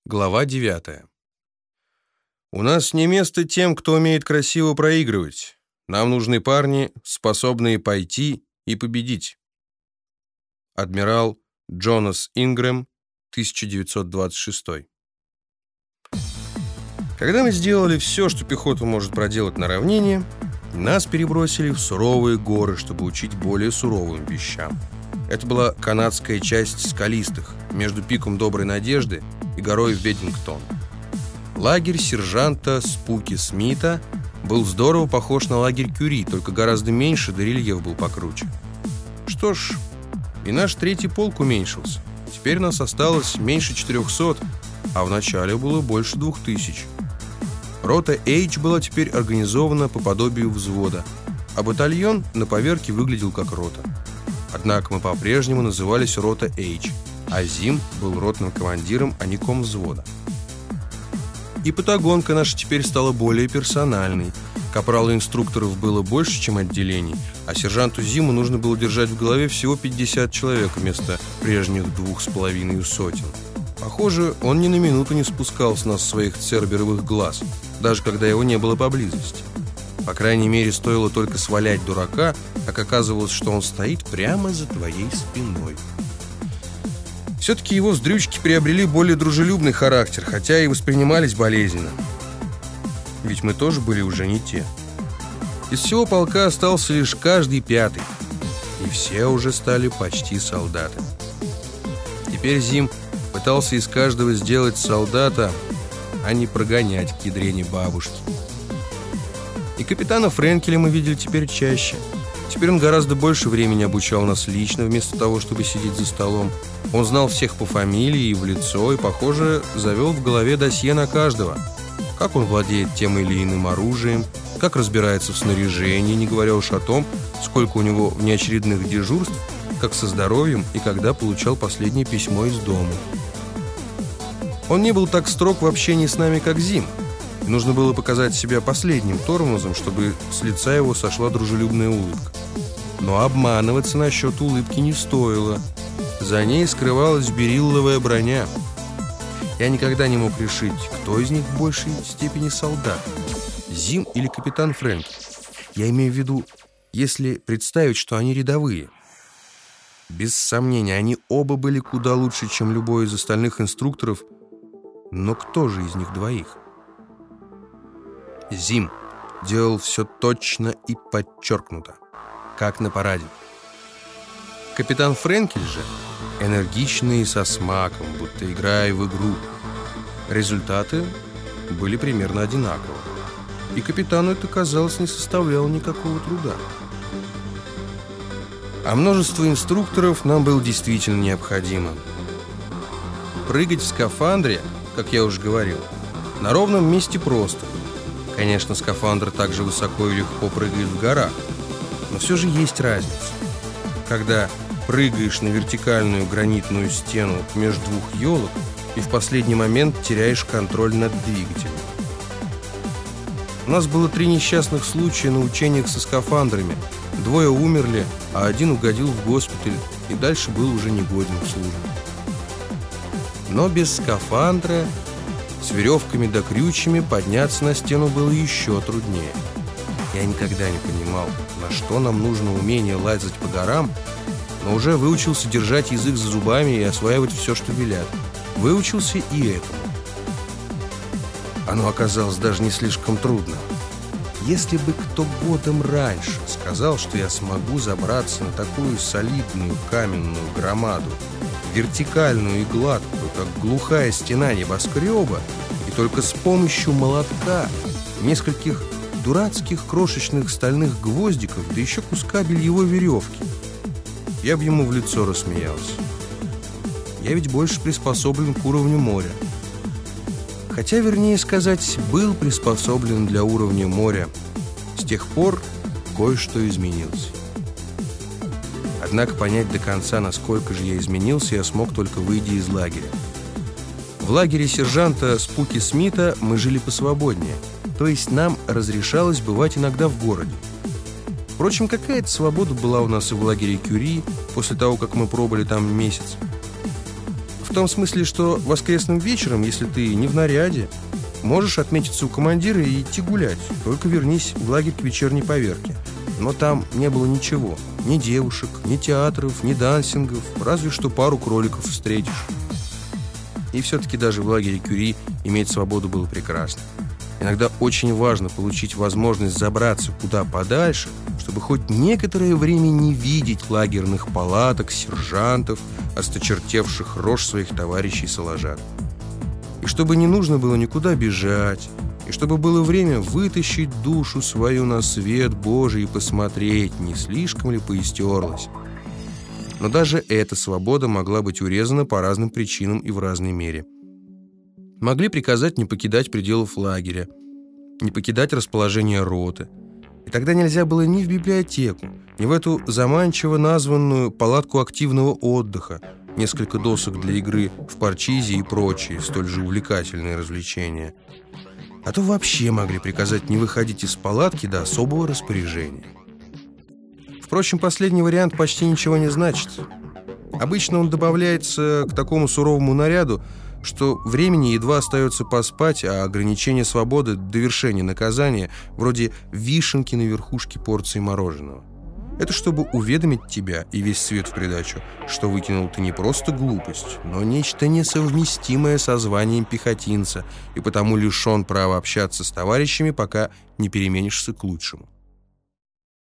Глава 9. У нас не место тем, кто умеет красиво проигрывать. Нам нужны парни, способные пойти и победить. Адмирал Джонас Ингрэм, 1926. Когда мы сделали все, что пехота может проделать на равнине, нас перебросили в суровые горы, чтобы учить более суровым вещам. Это была канадская часть скалистых, между пиком Доброй Надежды и горой Веддингтон. Лагерь сержанта Спуки Смита был здорово похож на лагерь Кюри, только гораздо меньше, да рельеф был покруче. Что ж, и наш третий полк уменьшился. Теперь нас осталось меньше 400, а в начале было больше 2000. Рота H была теперь организована по подобию взвода, а батальон на поверке выглядел как рота. Однако мы по-прежнему назывались рота H, а Зим был ротным командиром, а не комвзвода. И патагонка наша теперь стала более персональной. Капрал и инструкторов было больше, чем отделений, а сержанту Зиму нужно было держать в голове всего 50 человек вместо прежних 2500. Похоже, он ни на минуту не спускал с нас своих церберовых глаз, даже когда его не было поблизости. По крайней мере, стоило только свалять дурака, как оказывалось, что он стоит прямо за твоей спиной. Все-таки его вздрючки приобрели более дружелюбный характер, хотя и воспринимались болезненно. Ведь мы тоже были уже не те. Из всего полка остался лишь каждый пятый, и все уже стали почти солдаты. Теперь Зим пытался из каждого сделать солдата, а не прогонять к ядрене бабушки. И капитана Френкеля мы видели теперь чаще. Теперь он гораздо больше времени обучал нас лично, вместо того, чтобы сидеть за столом. Он знал всех по фамилии и в лицо, и, похоже, завел в голове досье на каждого. Как он владеет тем или иным оружием, как разбирается в снаряжении, не говоря уж о том, сколько у него внеочередных дежурств, как со здоровьем и когда получал последнее письмо из дома. Он не был так строг в общении с нами, как Зим. И нужно было показать себя последним тормозом, чтобы с лица его сошла дружелюбная улыбка. Но обманываться насчет улыбки не стоило. За ней скрывалась берилловая броня. Я никогда не мог решить, кто из них в большей степени солдат, Зим или капитан Френкель. Я имею в виду, если представить, что они рядовые. Без сомнения, они оба были куда лучше, чем любой из остальных инструкторов. Но кто же из них двоих? Зим делал все точно и подчеркнуто, как на параде. Капитан Френкель же энергичный и со смаком, будто играя в игру. Результаты были примерно одинаковы, и капитану это, казалось, не составляло никакого труда. А множество инструкторов нам было действительно необходимо. Прыгать в скафандре, как я уже говорил, на ровном месте просто. Конечно, скафандр так же высоко и легко прыгает в горах, но все же есть разница. Когда прыгаешь на вертикальную гранитную стену между двух елок и в последний момент теряешь контроль над двигателем. У нас было 3 несчастных случая на учениях со скафандрами. 2 умерли, а 1 угодил в госпиталь и дальше был уже негоден к службе. Но без скафандра, с веревками да крючьями, подняться на стену было еще труднее. Я никогда не понимал, на что нам нужно умение лазать по горам, но уже выучился держать язык за зубами и осваивать все, что велят. Выучился и этому. Оно оказалось даже не слишком трудно. Если бы кто годом раньше сказал, что я смогу забраться на такую солидную каменную громаду, вертикальную и гладкую, как глухая стена небоскреба, и только с помощью молотка, нескольких дурацких крошечных стальных гвоздиков, да еще куска бельевой веревки, я бы ему в лицо рассмеялся. Я ведь больше приспособлен к уровню моря. Хотя, вернее сказать, был приспособлен для уровня моря. С тех пор кое-что изменилось. Однако понять до конца, насколько же я изменился, я смог, только выйдя из лагеря. В лагере сержанта Спуки Смита мы жили посвободнее, то есть нам разрешалось бывать иногда в городе. Впрочем, какая-то свобода была у нас и в лагере Кюри, после того, как мы пробыли там месяц. В том смысле, что воскресным вечером, если ты не в наряде, можешь отметиться у командира и идти гулять. Только вернись в лагерь к вечерней поверке. Но там не было ничего. Ни девушек, ни театров, ни дансингов. Разве что пару кроликов встретишь. И все-таки даже в лагере Кюри иметь свободу было прекрасно. Иногда очень важно получить возможность забраться куда подальше, чтобы хоть некоторое время не видеть лагерных палаток, сержантов, осточертевших рож своих товарищей-соложат. И чтобы не нужно было никуда бежать, и чтобы было время вытащить душу свою на свет Божий и посмотреть, не слишком ли поистерлась. Но даже эта свобода могла быть урезана по разным причинам и в разной мере. Могли приказать не покидать пределов лагеря, не покидать расположение роты. И тогда нельзя было ни в библиотеку, ни в эту заманчиво названную палатку активного отдыха, несколько досок для игры в парчизи и прочие столь же увлекательные развлечения. А то вообще могли приказать не выходить из палатки до особого распоряжения. Впрочем, последний вариант почти ничего не значит. Обычно он добавляется к такому суровому наряду, что времени едва остается поспать, а ограничение свободы – довершение наказания, вроде вишенки на верхушке порции мороженого. Это чтобы уведомить тебя и весь свет в придачу, что выкинул ты не просто глупость, но нечто несовместимое со званием пехотинца и потому лишен права общаться с товарищами, пока не переменишься к лучшему.